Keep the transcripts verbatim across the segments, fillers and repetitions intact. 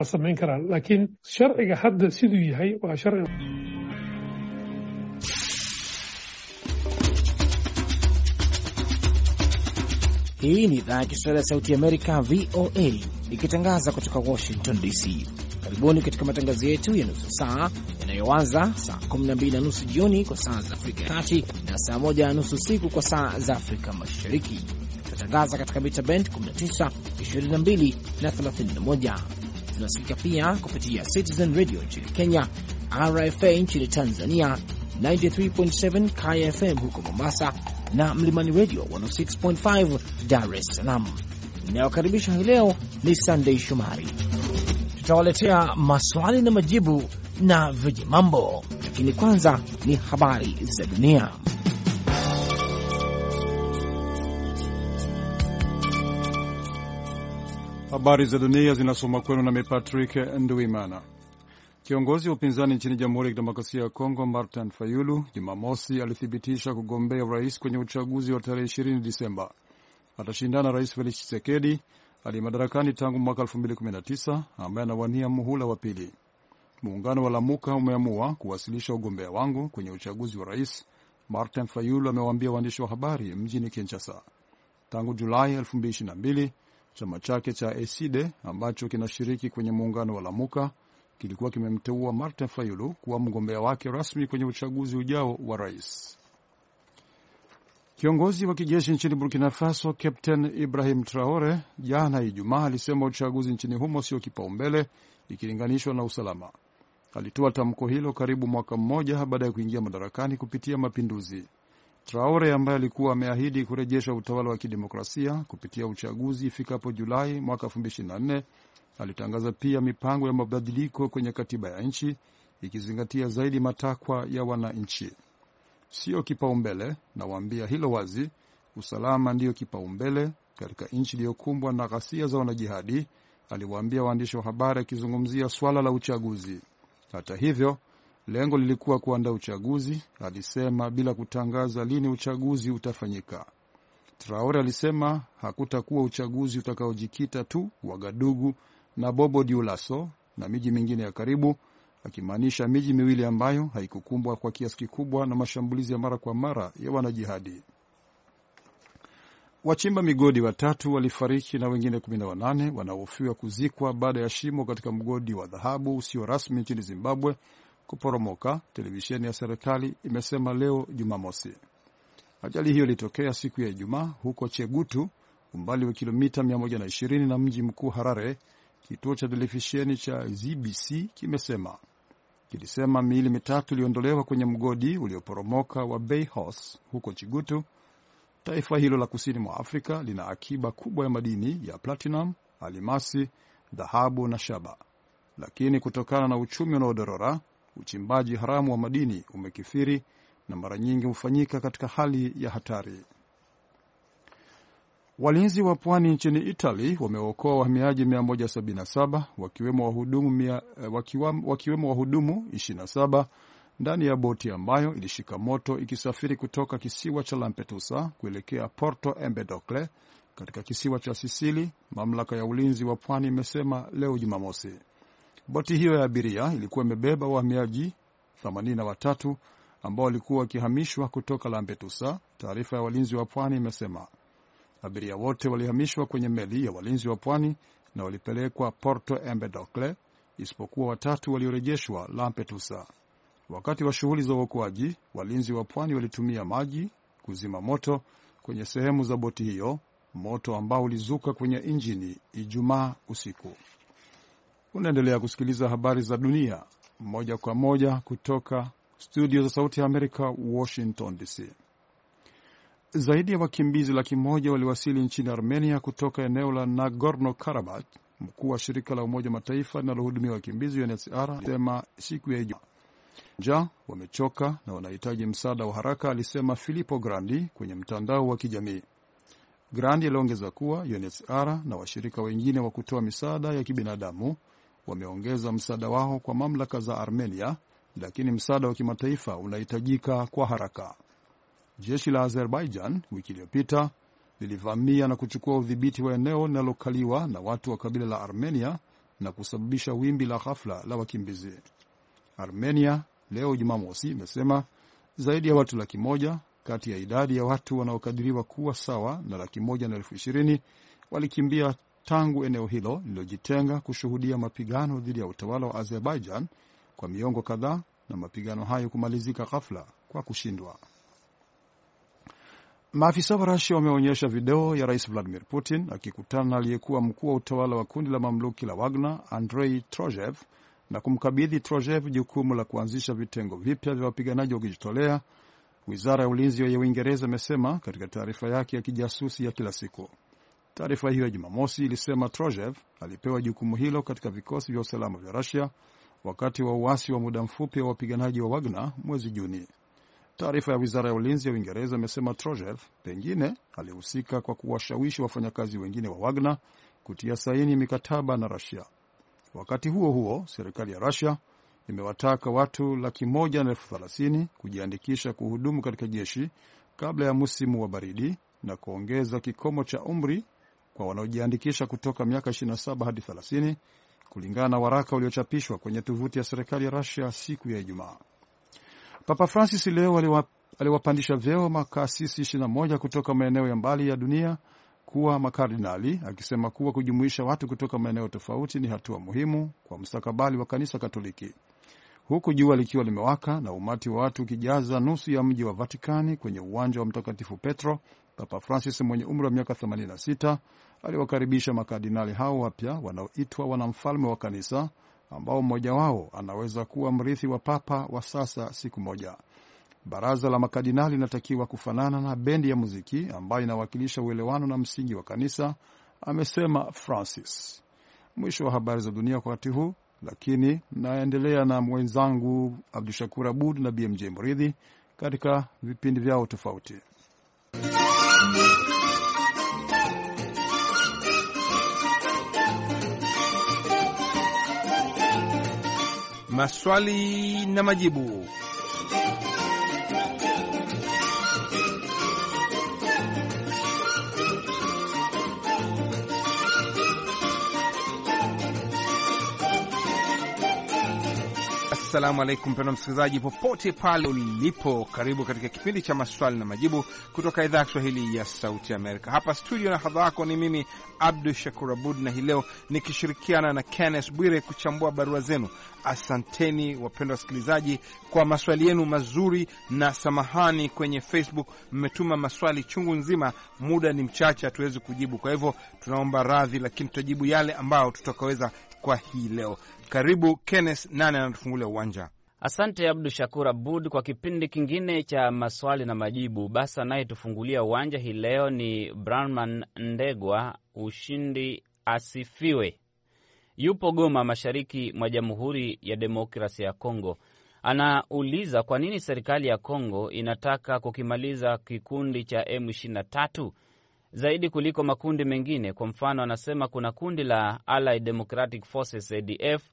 samayn karaan, laakiin sharciga hadda siduu yahay waa sharci. Hii ni idhaa ya Kiswahili ya Sauti ya Amerika, V O A, ikitangaza kutoka Washington D C. Karibuni katika matangazo yetu ya nusu saa yanayoanza saa kumi na mbili na nusu jioni kwa saa za Afrika ya Kati na saa moja na nusu usiku kwa saa za Afrika Mashariki. Tunatangaza katika mita band kumi na tisa, ishirini na mbili na thelathini na moja. Tunasikika pia kupitia Citizen Radio nchini Kenya, R F A nchini Tanzania, tisini na tatu nukta saba K F M huko Mombasa na Mlimani Radio mia sita nukta tano Dar es Salaam. Ninayokaribisha hii leo ni Sunday Shomari. Tutawaletea maswali na majibu na vijimambo, lakini kwanza ni habari za dunia. Habari za dunia zinasoma kwenu na Patrick Nduwimana. Kiongozi wa upinzani nchini Jamhuri ya Kidemokrasia ya Kongo, Martin Fayulu, Jumamosi alithibitisha kugombea urais kwenye uchaguzi wa tarehe ishirini Disemba. Atashindana Rais Felix Tshisekedi aliye madarakani tangu mwaka elfu mbili kumi na tisa, ambaye anawania muhula wa pili. Muungano wa Lamuka umeamua kuwasilisha ugombea wangu kwenye uchaguzi wa rais, Martin Fayulu amewaambia waandishi wa habari mjini Kinshasa. Tangu Julai elfu mbili ishirini na mbili, chama chake cha A C D ambacho kinashiriki kwenye muungano wa Lamuka kilikuwa kimemteua Martin Fayulu kuwa mgombea wake rasmi kwenye uchaguzi ujao wa rais. Kiongozi wa kijeshi nchini Burkina Faso, Captain Ibrahim Traore, jana Ijumaa alisema uchaguzi nchini humo sio kipaumbele ikilinganishwa na usalama. Alitoa tamko hilo karibu mwaka mmoja baada ya kuingia madarakani kupitia mapinduzi. Traore, ambaye alikuwa ameahidi kurejesha utawala wa kidemokrasia kupitia uchaguzi ifikapo Julai mwaka elfu mbili ishirini na nne, alitangaza pia mipango ya mabadiliko kwenye katiba ya nchi ikizingatia zaidi matakwa ya wananchi. Sio kipaumbele, nawaambia hilo wazi, usalama ndiyo kipaumbele katika nchi iliyokumbwa na ghasia za wanajihadi, aliwaambia waandishi wa habari akizungumzia swala la uchaguzi. Hata hivyo, lengo lilikuwa kuandaa uchaguzi, alisema, bila kutangaza lini uchaguzi utafanyika. Traore alisema hakutakuwa uchaguzi utakaojikita tu Wagadugu na Bobo Dioulasso na miji mingine ya karibu, akimaanisha miji miwili ambayo haikukumbwa kwa kiasi kikubwa na mashambulizi ya mara kwa mara ya wanajihadi. Wachimba migodi watatu walifariki na wengine kumi na wanane wanaohofiwa kuzikwa baada ya shimo katika mgodi wa dhahabu usio rasmi nchini Zimbabwe kuporomoka, televisheni ya serikali imesema leo Jumamosi. Ajali hiyo ilitokea siku ya Ijumaa huko Chegutu, umbali wa kilomita mia moja na ishirini na mji mkuu Harare. Kituo cha televisheni cha Z B C kimesema. Kilisema miili mitatu iliondolewa kwenye mgodi ulioporomoka wa Bay Horse huko Chegutu. Taifa hilo la kusini mwa Afrika lina akiba kubwa ya madini ya platinum, alimasi, dhahabu na shaba. Lakini kutokana na uchumi unaodorora, uchimbaji haramu wa madini umekithiri na mara nyingi hufanyika katika hali ya hatari. Walinzi wa pwani nchini Italy wameokoa wahamiaji mia moja sabini na saba wakiwemo wahudumu mia, wakiwemo wahudumu ishirini na saba ndani ya boti ambayo ilishika moto ikisafiri kutoka kisiwa cha Lampedusa kuelekea Porto Empedocle katika kisiwa cha Sisili, mamlaka ya ulinzi wa pwani imesema leo Jumamosi. Boti hiyo ya abiria ilikuwa imebeba wahamiaji themanini na watatu ambao walikuwa wakihamishwa kutoka Lampedusa, taarifa ya walinzi wa pwani imesema. Abiria wote walihamishwa kwenye meli ya walinzi wa pwani na walipelekwa Porto Empedocle, isipokuwa watatu waliorejeshwa Lampedusa. Wakati wa shughuli za uokoaji, walinzi wa pwani walitumia maji kuzima moto kwenye sehemu za boti hiyo, moto ambao ulizuka kwenye injini Ijumaa usiku. Unaendelea kusikiliza habari za dunia moja kwa moja kutoka studio za Sauti ya Amerika, Washington D C. Zaidi ya wakimbizi laki moja waliwasili nchini Armenia kutoka eneo la Nagorno-Karabakh. Mkuu wa shirika la Umoja Mataifa linalohudumia wakimbizi U N H C R alisema siku ya Ijumaa ja wamechoka na wanahitaji msaada wa haraka, alisema Filippo Grandi kwenye mtandao wa kijamii. Grandi aliongeza kuwa U N H C R na washirika wengine wa kutoa misaada ya kibinadamu wameongeza msaada wao kwa mamlaka za Armenia, lakini msaada wa kimataifa unahitajika kwa haraka. Jeshi la Azerbaijan wiki iliyopita lilivamia na kuchukua udhibiti wa eneo linalokaliwa na watu wa kabila la Armenia na kusababisha wimbi la ghafla la wakimbizi. Armenia leo Jumamosi imesema zaidi ya watu laki moja kati ya idadi ya watu wanaokadiriwa kuwa sawa na laki moja na elfu ishirini walikimbia tangu eneo hilo lililojitenga kushuhudia mapigano dhidi ya utawala wa Azerbaijan kwa miongo kadhaa, na mapigano hayo kumalizika ghafla kwa kushindwa. Maafisa wa Russia wameonyesha video ya Rais Vladimir Putin akikutana na aliyekuwa mkuu wa utawala wa kundi la mamluki la Wagner, Andrei Trojev, na kumkabidhi Trojev jukumu la kuanzisha vitengo vipya vya wapiganaji wa kujitolea, Wizara ya Ulinzi ya Uingereza imesema katika taarifa yake ya kijasusi ya kila siku. Taarifa hiyo ya Jumamosi ilisema Trojev alipewa jukumu hilo katika vikosi vya usalama vya Russia wakati wa uasi wa muda mfupi wa wapiganaji wa Wagner mwezi Juni. Taarifa ya Wizara ya Ulinzi ya Uingereza imesema Trojev pengine alihusika kwa kuwashawishi wafanyakazi wengine wa Wagner kutia saini mikataba na Russia. Wakati huo huo, serikali ya Russia imewataka watu laki moja na elfu thelathini kujiandikisha kuhudumu katika jeshi kabla ya msimu wa baridi na kuongeza kikomo cha umri kwa wanaojiandikisha kutoka miaka ishirini na saba hadi thelathini, kulingana na waraka uliochapishwa kwenye tovuti ya serikali ya Russia siku ya Ijumaa. Papa Francis leo aliwapandisha vyeo makasisi ishirini na moja kutoka maeneo ya mbali ya dunia kuwa makardinali, akisema kuwa kujumuisha watu kutoka maeneo tofauti ni hatua muhimu kwa mustakabali wa kanisa Katoliki. Huku jua likiwa limewaka na umati wa watu ukijaza nusu ya mji wa Vatikani kwenye uwanja wa Mtakatifu Petro, Papa Francis mwenye umri wa miaka themanini na sita aliwakaribisha makardinali hao wapya wanaoitwa wanamfalme wa kanisa, ambao mmoja wao anaweza kuwa mrithi wa papa wa sasa siku moja. Baraza la makardinali linatakiwa kufanana na bendi ya muziki ambayo inawakilisha uelewano na msingi wa kanisa, amesema Francis. Mwisho wa habari za dunia kwa wakati huu, lakini naendelea na mwenzangu Abdushakur Abud na B M J Mridhi katika vipindi vyao tofauti. Maswali na majibu. Assalamu alaikum mpendwa msikilizaji popote pale ulipo, karibu katika kipindi cha maswali na majibu kutoka idhaa ya Kiswahili ya Sauti Amerika. Hapa studio na hadha yako ni mimi Abdul Shakur Abud, na hii leo nikishirikiana na Kenneth Bwire kuchambua barua zenu. Asanteni wapendwa wasikilizaji kwa maswali yenu mazuri, na samahani kwenye Facebook mmetuma maswali chungu nzima, muda ni mchache hatuwezi kujibu, kwa hivyo tunaomba radhi, lakini tutajibu yale ambao tutakaweza kwa hii leo. Karibu Kenneth, nane anatufungulia uwanja. Asante Abdu Shakur Abud kwa kipindi kingine cha maswali na majibu. Basi naye tufungulia uwanja hii leo ni Branman Ndegwa, ushindi asifiwe. Yupo Goma, mashariki mwa Jamhuri ya Demokrasia ya Kongo. Anauliza kwa nini serikali ya Kongo inataka kukimaliza kikundi cha M ishirini na tatu zaidi kuliko makundi mengine. Kwa mfano, anasema kuna kundi la Allied Democratic Forces A D F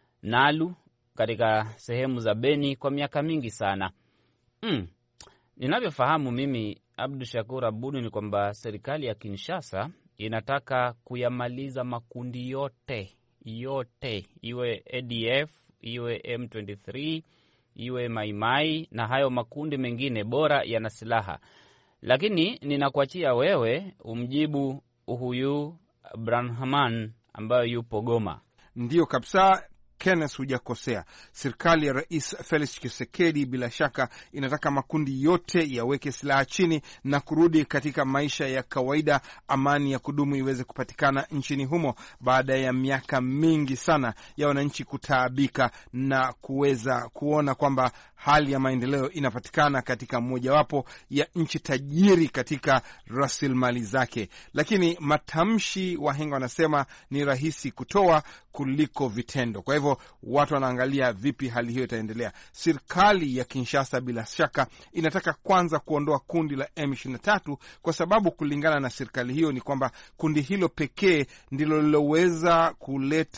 Nalu katika sehemu za Beni kwa miaka mingi sana. Mm. Ninavyofahamu mimi Abdu Shakur Abud ni kwamba serikali ya Kinshasa inataka kuyamaliza makundi yote yote, iwe A D F, iwe M ishirini na tatu, iwe Maimai na hayo makundi mengine bora yana silaha. Lakini ninakuachia wewe umjibu huyu Branhaman ambayo yupo Goma. Ndiyo kabisa Kenneth, hujakosea. Serikali ya Rais Felix Tshisekedi bila shaka inataka makundi yote yaweke silaha chini na kurudi katika maisha ya kawaida, amani ya kudumu iweze kupatikana nchini humo baada ya miaka mingi sana ya wananchi kutaabika na kuweza kuona kwamba hali ya maendeleo inapatikana katika mojawapo ya nchi tajiri katika rasilimali zake. Lakini matamshi, wahenga wanasema, ni rahisi kutoa kuliko vitendo. Kwa hivyo watu wanaangalia vipi hali hiyo itaendelea. Serikali ya Kinshasa bila shaka inataka kwanza kuondoa kundi la M ishirini na tatu kwa sababu kulingana na serikali hiyo ni kwamba kundi hilo pekee ndilo liloweza kuleta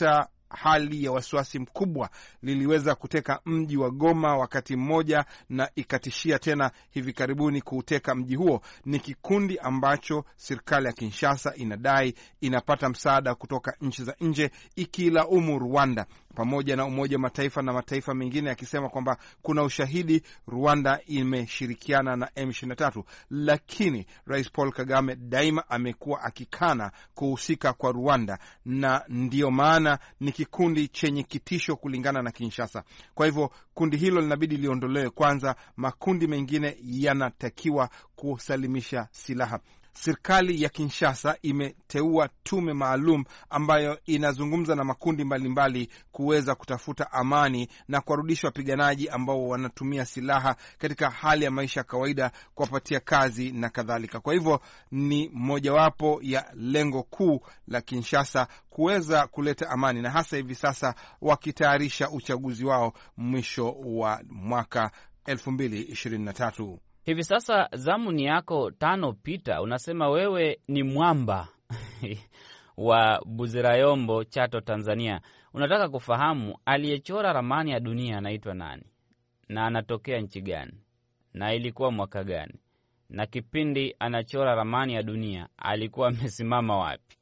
hali ya wasiwasi mkubwa, liliweza kuteka mji wa Goma wakati mmoja na ikatishia tena hivi karibuni kuuteka mji huo. Ni kikundi ambacho serikali ya Kinshasa inadai inapata msaada kutoka nchi za nje, ikilaumu Rwanda pamoja na Umoja wa Mataifa na mataifa mengine, yakisema kwamba kuna ushahidi Rwanda imeshirikiana na M ishirini na tatu. Lakini Rais Paul Kagame daima amekuwa akikana kuhusika kwa Rwanda, na ndiyo maana ni kikundi chenye kitisho kulingana na Kinshasa. Kwa hivyo kundi hilo linabidi liondolewe kwanza, makundi mengine yanatakiwa kusalimisha silaha. Serikali ya Kinshasa imeteua tume maalum ambayo inazungumza na makundi mbalimbali kuweza kutafuta amani na kuwarudisha wapiganaji ambao wanatumia silaha katika hali ya maisha ya kawaida, kuwapatia kazi na kadhalika. Kwa hivyo ni mojawapo ya lengo kuu la Kinshasa kuweza kuleta amani, na hasa hivi sasa wakitayarisha uchaguzi wao mwisho wa mwaka elfu mbili ishirini na tatu. Hivi sasa zamu ni yako Tano Pita, unasema wewe ni mwamba wa Buzirayombo, Chato, Tanzania. Unataka kufahamu aliyechora ramani ya dunia anaitwa nani na anatokea nchi gani na ilikuwa mwaka gani, na kipindi anachora ramani ya dunia alikuwa amesimama wapi?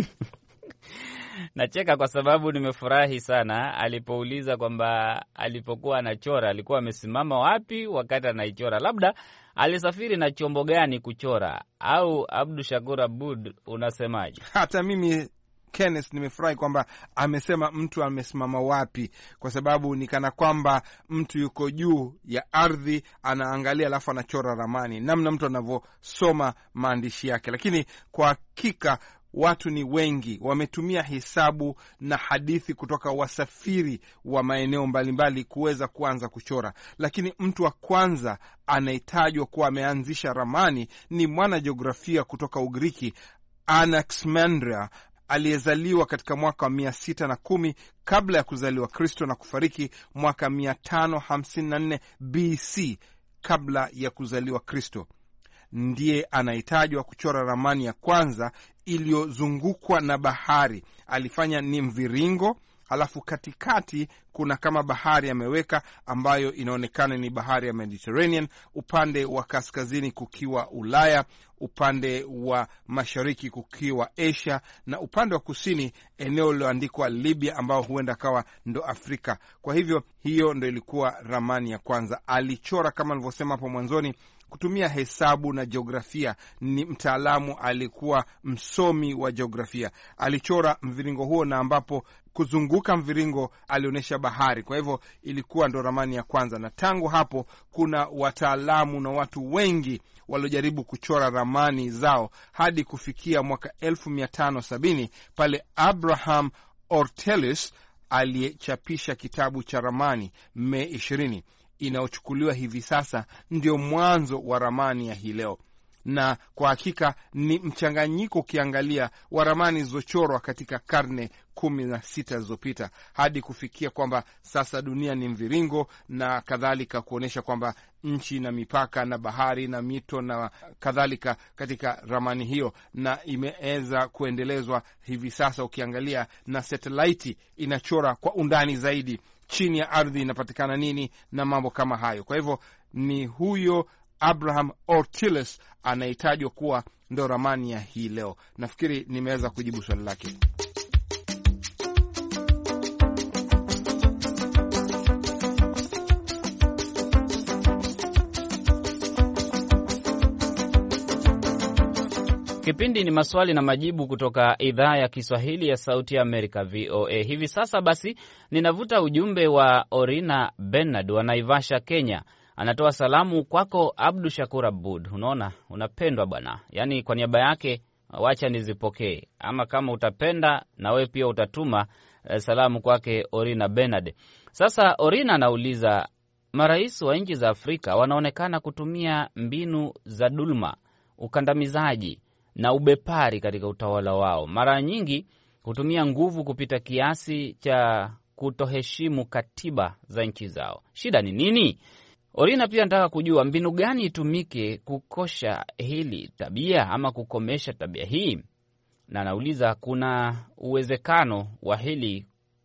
Nacheka kwa sababu nimefurahi sana alipouliza kwamba alipokuwa anachora alikuwa amesimama wapi wakati anaichora. Labda alisafiri na chombo gani kuchora? Au Abdu Shakur Abud, unasemaje? Hata mimi Kenneth nimefurahi kwamba amesema mtu amesimama wapi, kwa sababu ni kana kwamba mtu yuko juu ya ardhi anaangalia alafu anachora ramani, namna mtu anavyosoma maandishi yake. Lakini kwa hakika watu ni wengi wametumia hesabu na hadithi kutoka wasafiri wa maeneo mbalimbali kuweza kuanza kuchora, lakini mtu wa kwanza anahitajwa kuwa ameanzisha ramani ni mwana jiografia kutoka Ugiriki, Anaximandra, aliyezaliwa katika mwaka wa mia sita na kumi kabla ya kuzaliwa Kristo na kufariki mwaka mia tano hamsini na nne B C kabla ya kuzaliwa Kristo. Ndiye anahitajwa kuchora ramani ya kwanza iliyozungukwa na bahari. Alifanya ni mviringo, alafu katikati kuna kama bahari ameweka ambayo inaonekana ni bahari ya Mediterranean, upande wa kaskazini kukiwa Ulaya, upande wa mashariki kukiwa Asia, na upande wa kusini eneo liloandikwa Libya ambao huenda kawa ndo Afrika. Kwa hivyo hiyo ndo ilikuwa ramani ya kwanza. Alichora kama nilivyosema hapo mwanzoni kutumia hesabu na jiografia. Ni mtaalamu, alikuwa msomi wa jiografia. Alichora mviringo huo, na ambapo kuzunguka mviringo alionyesha bahari. Kwa hivyo ilikuwa ndo ramani ya kwanza, na tangu hapo kuna wataalamu na watu wengi waliojaribu kuchora ramani zao hadi kufikia mwaka elfu mia tano sabini pale Abraham Ortelis aliyechapisha kitabu cha ramani Mei ishirini inayochukuliwa hivi sasa ndio mwanzo wa ramani ya hii leo. Na kwa hakika ni mchanganyiko ukiangalia wa ramani zilizochorwa katika karne kumi na sita zilizopita hadi kufikia kwamba sasa dunia ni mviringo na kadhalika, kuonyesha kwamba nchi na mipaka na bahari na mito na kadhalika katika ramani hiyo, na imeweza kuendelezwa hivi sasa ukiangalia, na satellite inachora kwa undani zaidi chini ya ardhi inapatikana nini na mambo kama hayo. Kwa hivyo ni huyo Abraham Ortilis anahitajwa kuwa ndo ramani ya hii leo. Nafikiri nimeweza kujibu swali lake. Kipindi ni maswali na majibu kutoka idhaa ya Kiswahili ya Sauti ya Amerika, V O A. Hivi sasa basi ninavuta ujumbe wa Orina Bernard wa Naivasha, Kenya. Anatoa salamu kwako Abdu Shakur Abud. Unaona, unapendwa bwana. Yaani kwa niaba yake wacha nizipokee. Ama kama utapenda na we pia utatuma eh, salamu kwake Orina Bernard. Sasa Orina anauliza, marais wa nchi za Afrika wanaonekana kutumia mbinu za dulma, ukandamizaji na ubepari katika utawala wao. Mara nyingi kutumia nguvu kupita kiasi cha kutoheshimu katiba za nchi zao. Shida ni nini? Orina pia nataka kujua mbinu gani itumike kukosha hili tabia ama kukomesha tabia hii. Na nauliza kuna uwezekano wa hili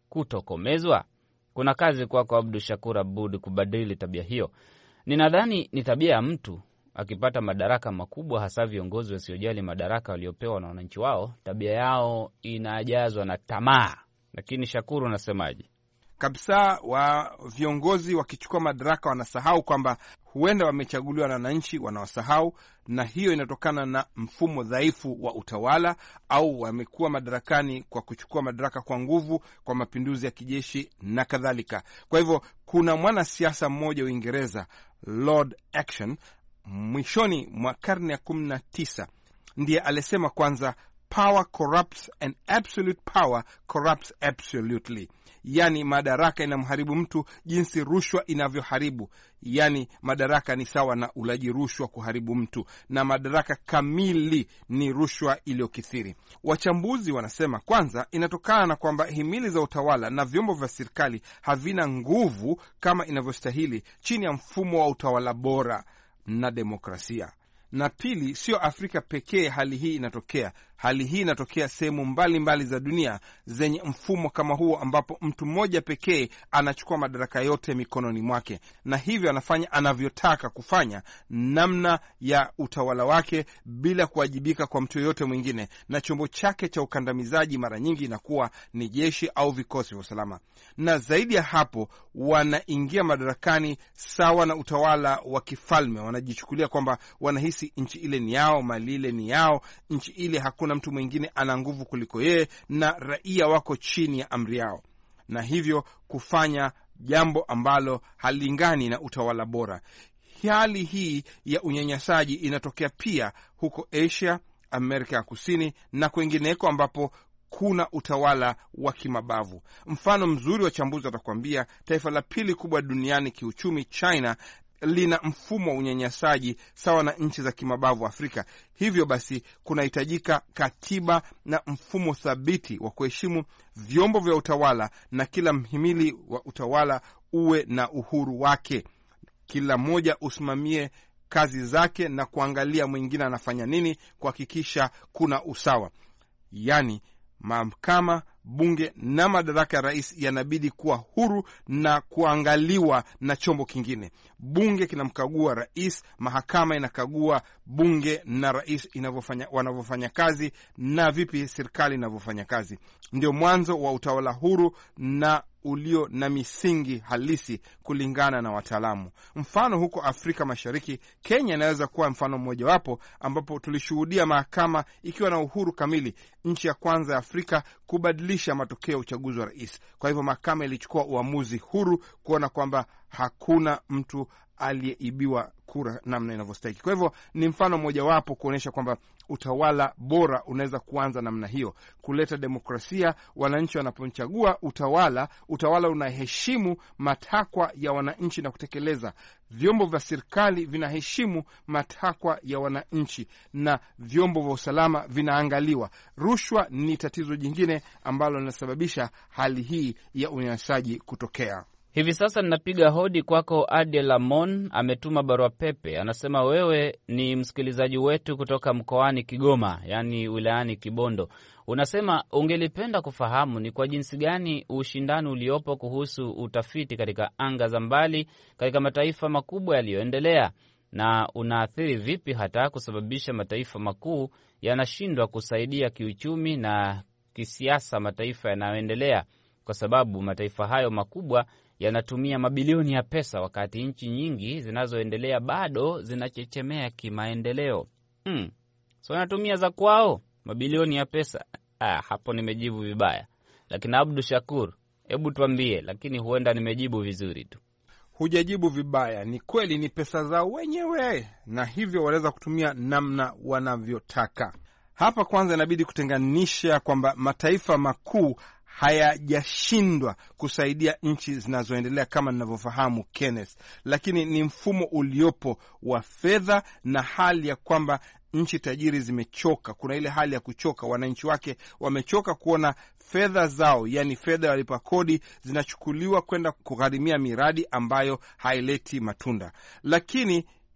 kutokomezwa? Kuna kazi kwako kwa Abdu Shakur Abud kubadili tabia hiyo. Ninadhani ni tabia ya mtu akipata madaraka makubwa, hasa viongozi wasiojali madaraka waliopewa na wananchi wao, tabia yao inajazwa na tamaa. Lakini Shakuru, unasemaje? Kabisa, wa viongozi wakichukua madaraka wanasahau kwamba huenda wamechaguliwa na wananchi, wanawasahau, na hiyo inatokana na mfumo dhaifu wa utawala, au wamekuwa madarakani kwa kuchukua madaraka kwa nguvu, kwa mapinduzi ya kijeshi na kadhalika. Kwa hivyo kuna mwanasiasa mmoja Uingereza, Lord Acton, mwishoni mwa karne ya kumi na tisa ndiye alisema kwanza, power corrupts and absolute power corrupts absolutely. Yani madaraka inamharibu mtu jinsi rushwa inavyoharibu. Yani madaraka ni sawa na ulaji rushwa kuharibu mtu, na madaraka kamili ni rushwa iliyokithiri. Wachambuzi wanasema kwanza inatokana na kwamba himili za utawala na vyombo vya serikali havina nguvu kama inavyostahili chini ya mfumo wa utawala bora na demokrasia. Na pili, sio Afrika pekee hali hii inatokea. Hali hii inatokea sehemu mbalimbali za dunia zenye mfumo kama huo, ambapo mtu mmoja pekee anachukua madaraka yote mikononi mwake, na hivyo anafanya anavyotaka kufanya namna ya utawala wake bila kuwajibika kwa mtu yoyote mwingine, na chombo chake cha ukandamizaji mara nyingi inakuwa ni jeshi au vikosi vya usalama. Na zaidi ya hapo, wanaingia madarakani sawa na utawala wa kifalme, wanajichukulia kwamba wanahisi nchi ile ni yao, mali ile ni yao, nchi ile hakuna mtu mwingine ana nguvu kuliko yeye, na raia wako chini ya amri yao, na hivyo kufanya jambo ambalo halingani na utawala bora. Hali hii ya unyanyasaji inatokea pia huko Asia, Amerika ya Kusini na kwingineko ambapo kuna utawala wa kimabavu. Mfano mzuri wa chambuzi watakwambia, taifa la pili kubwa duniani kiuchumi, China, lina mfumo wa unyanyasaji sawa na nchi za kimabavu Afrika. Hivyo basi kunahitajika katiba na mfumo thabiti wa kuheshimu vyombo vya utawala, na kila mhimili wa utawala uwe na uhuru wake, kila mmoja usimamie kazi zake na kuangalia mwingine anafanya nini, kuhakikisha kuna usawa. Yani mahakama, bunge na madaraka ya rais yanabidi kuwa huru na kuangaliwa na chombo kingine. Bunge kinamkagua rais, mahakama inakagua bunge na rais inavyofanya wanavyofanya kazi, na vipi serikali inavyofanya kazi. Ndio mwanzo wa utawala huru na ulio na misingi halisi kulingana na wataalamu. Mfano huko Afrika Mashariki, Kenya inaweza kuwa mfano mmoja wapo, ambapo tulishuhudia mahakama ikiwa na uhuru kamili, nchi ya kwanza ya Afrika kubadilisha matokeo ya uchaguzi wa rais. Kwa hivyo mahakama ilichukua uamuzi huru kuona kwamba hakuna mtu aliyeibiwa kura namna inavyostahili. Kwa hivyo ni mfano mmoja wapo kuonyesha kwamba utawala bora unaweza kuanza namna hiyo, kuleta demokrasia. Wananchi wanapochagua utawala, utawala unaheshimu matakwa ya wananchi na kutekeleza. Vyombo vya serikali vinaheshimu matakwa ya wananchi, na vyombo vya usalama vinaangaliwa. Rushwa ni tatizo jingine ambalo linasababisha hali hii ya unyanyasaji kutokea. Hivi sasa ninapiga hodi kwako. Adel Lamon ametuma barua pepe, anasema wewe ni msikilizaji wetu kutoka mkoani Kigoma, yani wilayani Kibondo. Unasema ungelipenda kufahamu ni kwa jinsi gani ushindani uliopo kuhusu utafiti katika anga za mbali katika mataifa makubwa yaliyoendelea, na unaathiri vipi hata kusababisha mataifa makuu yanashindwa kusaidia kiuchumi na kisiasa mataifa yanayoendelea, kwa sababu mataifa hayo makubwa yanatumia mabilioni ya pesa, wakati nchi nyingi zinazoendelea bado zinachechemea kimaendeleo. Hmm. So wanatumia za kwao mabilioni ya pesa. Ah, hapo nimejibu vibaya. Lakini Abdu Shakur, hebu tuambie, lakini huenda nimejibu vizuri tu. Hujajibu vibaya, ni kweli ni pesa zao wenyewe, na hivyo wanaweza kutumia namna wanavyotaka. Hapa kwanza inabidi kutenganisha kwamba mataifa makuu hayajashindwa kusaidia nchi zinazoendelea kama ninavyofahamu Kenneth, lakini ni mfumo uliopo wa fedha na hali ya kwamba nchi tajiri zimechoka. Kuna ile hali ya kuchoka, wananchi wake wamechoka kuona fedha zao, yani fedha walipa kodi, zinachukuliwa kwenda kugharimia miradi ambayo haileti matunda. Lakini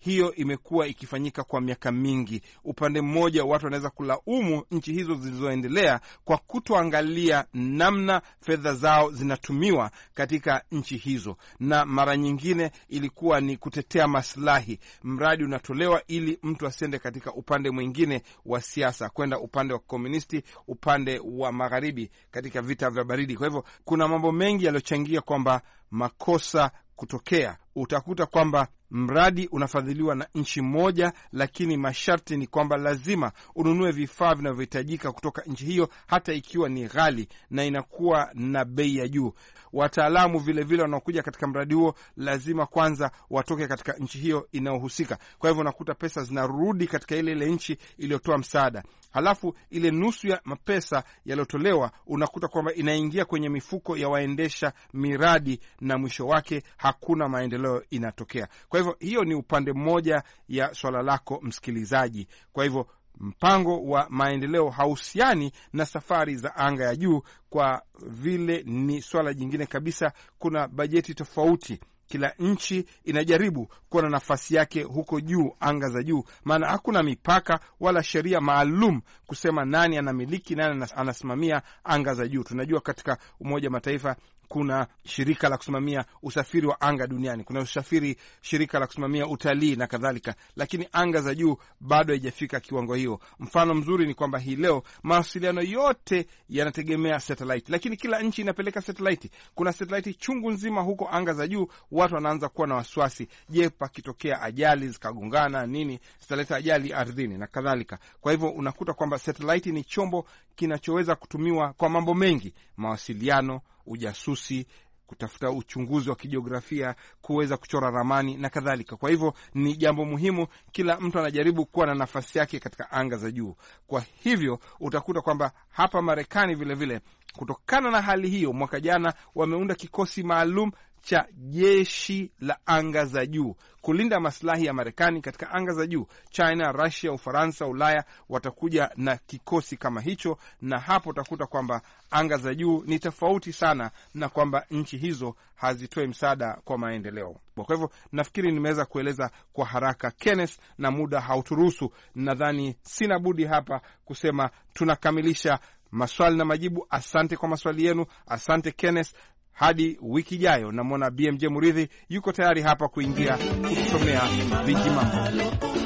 hiyo imekuwa ikifanyika kwa miaka mingi. Upande mmoja watu wanaweza kulaumu nchi hizo zilizoendelea kwa kutoangalia namna fedha zao zinatumiwa katika nchi hizo, na mara nyingine ilikuwa ni kutetea maslahi. Mradi unatolewa ili mtu asiende katika upande mwingine wa siasa, kwenda upande wa komunisti, upande wa magharibi katika vita vya baridi. Kwa hivyo kuna mambo mengi yaliyochangia kwamba makosa kutokea. Utakuta kwamba mradi unafadhiliwa na nchi moja, lakini masharti ni kwamba lazima ununue vifaa vinavyohitajika kutoka nchi hiyo, hata ikiwa ni ghali na inakuwa na bei ya juu. Wataalamu vile vile wanaokuja katika mradi huo lazima kwanza watoke katika nchi hiyo inayohusika. Kwa hivyo unakuta pesa zinarudi katika ile ile nchi iliyotoa msaada, halafu ile nusu ya mapesa yaliyotolewa unakuta kwamba inaingia kwenye mifuko ya waendesha miradi, na mwisho wake hakuna maendeleo inatokea. Kwa hivyo hiyo ni upande mmoja ya swala lako msikilizaji. Kwa hivyo mpango wa maendeleo hauhusiani na safari za anga ya juu, kwa vile ni swala jingine kabisa. Kuna bajeti tofauti, kila nchi inajaribu kuwa na nafasi yake huko juu, anga za juu, maana hakuna mipaka wala sheria maalum kusema nani anamiliki, nani anasimamia anga za juu. Tunajua katika Umoja wa Mataifa kuna shirika la kusimamia usafiri wa anga duniani, kuna usafiri shirika la kusimamia utalii na kadhalika, lakini anga za juu bado haijafika kiwango hiyo. Mfano mzuri ni kwamba hii leo mawasiliano yote yanategemea satellite, lakini kila nchi inapeleka satellite. Kuna satellite chungu nzima huko anga za juu. Watu wanaanza kuwa na wasiwasi, je, pakitokea ajali zikagongana nini, zitaleta ajali ardhini na kadhalika. Kwa hivyo unakuta kwamba satellite ni chombo kinachoweza kutumiwa kwa mambo mengi: mawasiliano, ujasusi, kutafuta uchunguzi wa kijiografia, kuweza kuchora ramani na kadhalika. Kwa hivyo ni jambo muhimu, kila mtu anajaribu kuwa na nafasi yake katika anga za juu. Kwa hivyo utakuta kwamba hapa Marekani vile vile, kutokana na hali hiyo, mwaka jana wameunda kikosi maalum cha jeshi la anga za juu kulinda maslahi ya Marekani katika anga za juu. China, Russia, Ufaransa, Ulaya watakuja na kikosi kama hicho, na hapo utakuta kwamba anga za juu ni tofauti sana, na kwamba nchi hizo hazitoi msaada kwa maendeleo. Kwa hivyo nafikiri nimeweza kueleza kwa haraka, Kenneth, na muda hauturuhusu. Nadhani sina budi hapa kusema tunakamilisha maswali na majibu. Asante kwa maswali yenu, asante Kenneth. Hadi wiki ijayo. Namwona B M J Muridhi yuko tayari hapa kuingia kutusomea viji mambo.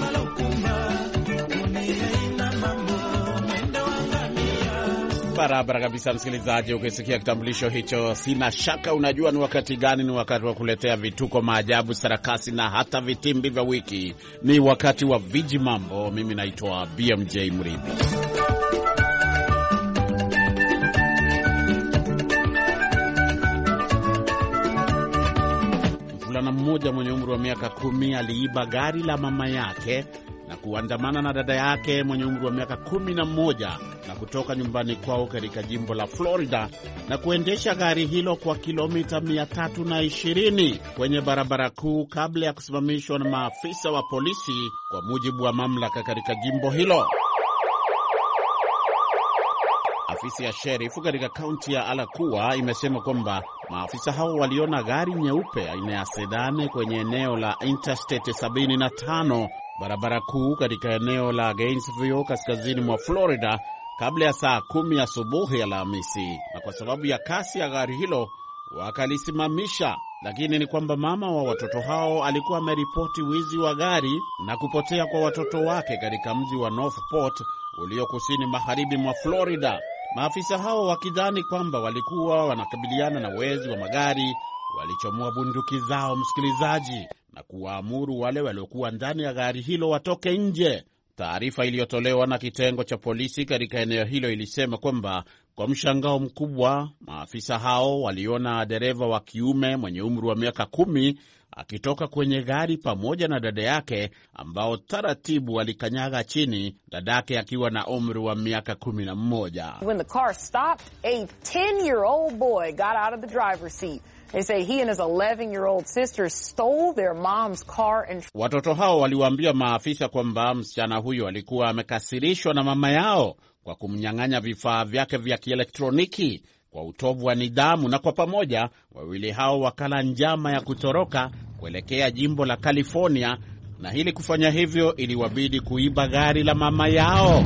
Barabara kabisa, msikilizaji. Ukisikia kitambulisho hicho, sina shaka unajua ni wakati gani. Ni wakati wa kuletea vituko, maajabu, sarakasi na hata vitimbi vya wiki. Ni wakati wa viji mambo. Mimi naitwa B M J Muridhi. Mvulana mmoja mwenye umri wa miaka kumi aliiba gari la mama yake na kuandamana na dada yake mwenye umri wa miaka kumi na moja na kutoka nyumbani kwao katika jimbo la Florida na kuendesha gari hilo kwa kilomita mia tatu na ishirini kwenye barabara kuu kabla ya kusimamishwa na maafisa wa polisi, kwa mujibu wa mamlaka katika jimbo hilo. Afisi ya sherifu katika kaunti ya Alakua imesema kwamba maafisa hao waliona gari nyeupe aina ya sedani kwenye eneo la Interstate sabini na tano, barabara kuu katika eneo la Gainesville kaskazini mwa Florida kabla ya saa kumi asubuhi Alhamisi, na kwa sababu ya kasi ya gari hilo wakalisimamisha. Lakini ni kwamba mama wa watoto hao alikuwa ameripoti wizi wa gari na kupotea kwa watoto wake katika mji wa Northport ulio kusini magharibi mwa Florida. Maafisa hao wakidhani kwamba walikuwa wanakabiliana na wezi wa magari, walichomoa bunduki zao, msikilizaji, na kuwaamuru wale waliokuwa ndani ya gari hilo watoke nje. Taarifa iliyotolewa na kitengo cha polisi katika eneo hilo ilisema kwamba kwa mshangao mkubwa, maafisa hao waliona dereva wa kiume mwenye umri wa miaka kumi akitoka kwenye gari pamoja na dada yake ambao taratibu alikanyaga chini, dadake akiwa na umri wa miaka kumi na mmoja. When the car stopped, a ten-year-old boy got out of the driver's seat. They say he and his eleven-year-old sister stole their mom's car and... Watoto hao waliwaambia maafisa kwamba msichana huyo alikuwa amekasirishwa na mama yao kwa kumnyang'anya vifaa vyake vya kielektroniki kwa utovu wa nidhamu, na kwa pamoja wawili hao wakala njama ya kutoroka kuelekea jimbo la California na ili kufanya hivyo iliwabidi kuiba gari la mama yao.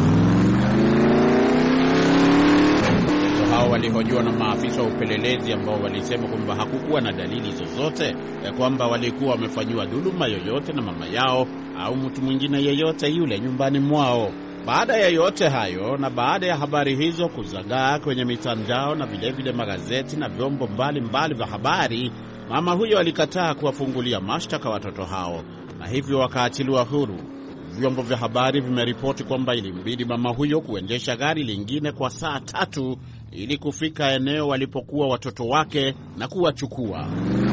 Hao walihojiwa na maafisa wa upelelezi ambao walisema kwamba hakukuwa na dalili zozote ya kwamba walikuwa wamefanyiwa dhuluma yoyote na mama yao au mtu mwingine yeyote yule nyumbani mwao. Baada ya yote hayo na baada ya habari hizo kuzagaa kwenye mitandao na vile vile magazeti na vyombo mbalimbali vya habari, mama huyo alikataa kuwafungulia mashtaka watoto hao na hivyo wakaachiliwa huru. Vyombo vya habari vimeripoti kwamba ilimbidi mama huyo kuendesha gari lingine kwa saa tatu ili kufika eneo walipokuwa watoto wake na kuwachukua.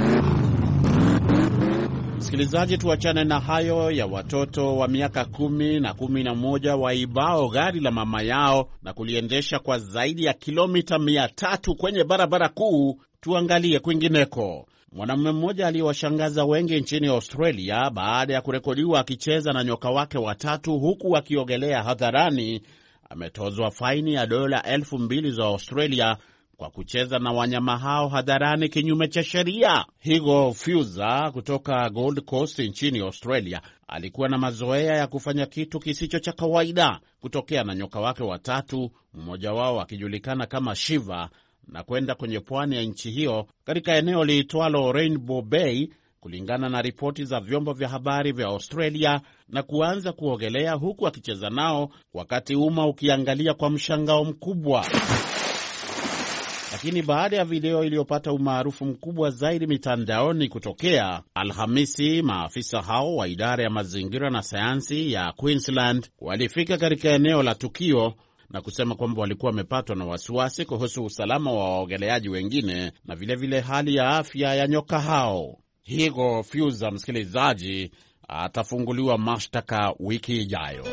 Msikilizaji, tuachane na hayo ya watoto wa miaka kumi na kumi na moja waibao gari la mama yao na kuliendesha kwa zaidi ya kilomita mia tatu kwenye barabara kuu. Tuangalie kwingineko. Mwanamume mmoja aliyewashangaza wengi nchini Australia baada ya kurekodiwa akicheza na nyoka wake watatu huku akiogelea hadharani ametozwa faini ya dola elfu mbili za Australia kwa kucheza na wanyama hao hadharani kinyume cha sheria. Higo Fuza kutoka Gold Coast nchini Australia alikuwa na mazoea ya kufanya kitu kisicho cha kawaida, kutokea na nyoka wake watatu, mmoja wao akijulikana kama Shiva, na kwenda kwenye pwani ya nchi hiyo katika eneo liitwalo Rainbow Bay, kulingana na ripoti za vyombo vya habari vya Australia, na kuanza kuogelea huku akicheza nao, wakati umma ukiangalia kwa mshangao mkubwa. Lakini baada ya video iliyopata umaarufu mkubwa zaidi mitandaoni kutokea Alhamisi, maafisa hao wa idara ya mazingira na sayansi ya Queensland walifika katika eneo la tukio na kusema kwamba walikuwa wamepatwa na wasiwasi kuhusu usalama wa waogeleaji wengine na vilevile vile hali ya afya ya nyoka hao. Higo Fuza, msikilizaji, atafunguliwa mashtaka wiki ijayo.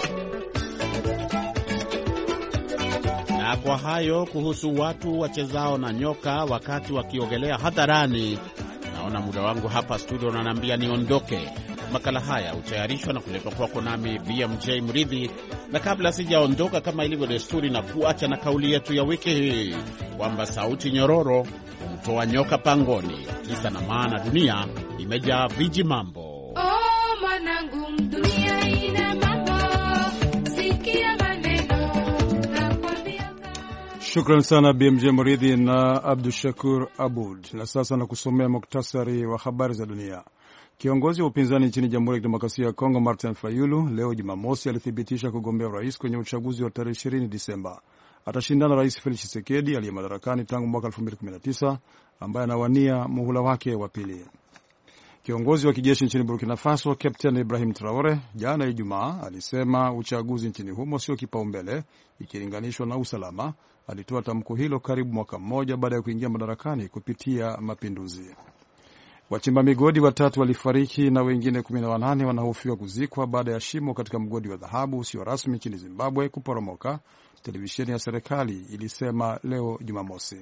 Na kwa hayo kuhusu watu wachezao na nyoka wakati wakiogelea hadharani, naona muda wangu hapa studio unaniambia niondoke. Makala haya hutayarishwa na kuletwa kwako nami B M J Mridhi, na kabla sijaondoka, kama ilivyo desturi, na kuacha na kauli yetu ya wiki hii kwamba sauti nyororo humtoa nyoka pangoni. Kisa na maana, dunia imejaa viji mambo. Oh, manangu, dunia ina mambo. Sikia maneno na kwambia. Shukran sana B M J Mridhi na Abdushakur Abud. Na sasa na kusomea muktasari wa habari za dunia. Kiongozi wa upinzani nchini Jamhuri ya Kidemokrasia ya Kongo, Martin Fayulu, leo Jumamosi alithibitisha kugombea urais kwenye uchaguzi wa tarehe ishirini Disemba. Atashindana Rais Felix Tshisekedi aliye madarakani tangu mwaka elfu mbili kumi na tisa, ambaye anawania muhula wake wa pili. Kiongozi wa kijeshi nchini Burkina Faso, Captain Ibrahim Traore, jana Ijumaa alisema uchaguzi nchini humo sio kipaumbele ikilinganishwa na usalama. Alitoa tamko hilo karibu mwaka mmoja baada ya kuingia madarakani kupitia mapinduzi. Wachimba migodi watatu walifariki na wengine kumi na wanane wanahofiwa kuzikwa baada ya shimo katika mgodi wa dhahabu usio rasmi nchini Zimbabwe kuporomoka, televisheni ya serikali ilisema leo Jumamosi.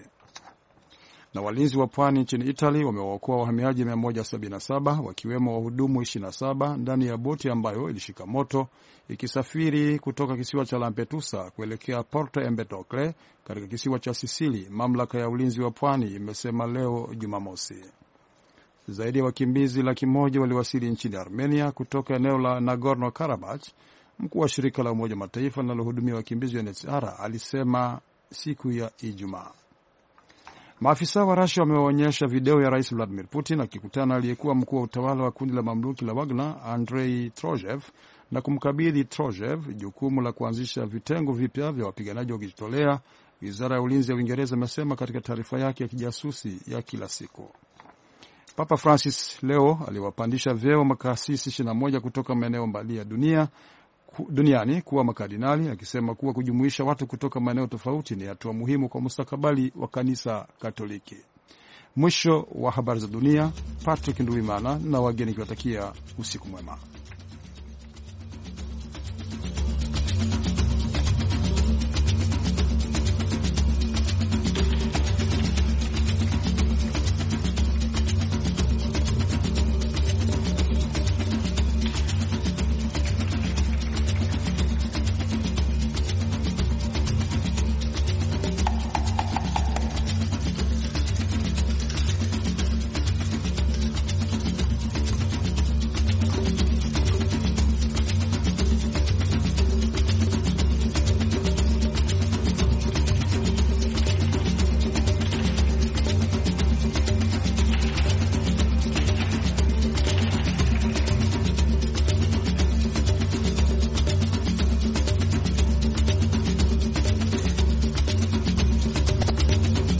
Na walinzi wa pwani nchini Italy wamewaokoa wahamiaji mia moja sabini na saba wakiwemo wahudumu ishirini na saba ndani ya boti ambayo ilishika moto ikisafiri kutoka kisiwa cha Lampedusa kuelekea Porto Empedocle katika kisiwa cha Sisili, mamlaka ya ulinzi wa pwani imesema leo Jumamosi. Zaidi ya wakimbizi laki moja waliwasili nchini Armenia kutoka eneo la Nagorno-Karabakh. Mkuu wa shirika la Umoja Mataifa linalohudumia wakimbizi U N H C R alisema siku ya Ijumaa. Maafisa wa Russia wameonyesha video ya Rais Vladimir Putin akikutana na aliyekuwa mkuu wa utawala wa kundi la mamluki la Wagner, Andrei Trojev, na kumkabidhi Trojev jukumu la kuanzisha vitengo vipya vya wapiganaji wa kujitolea, Wizara ya Ulinzi ya Uingereza imesema katika taarifa yake ya kijasusi ya kila siku. Papa Francis leo aliwapandisha vyeo makasisi ishirini na moja kutoka maeneo mbali ya dunia duniani kuwa makardinali, akisema kuwa kujumuisha watu kutoka maeneo tofauti ni hatua muhimu kwa mustakabali wa kanisa Katoliki. Mwisho wa habari za dunia. Patrick Nduwimana na wageni kiwatakia usiku mwema.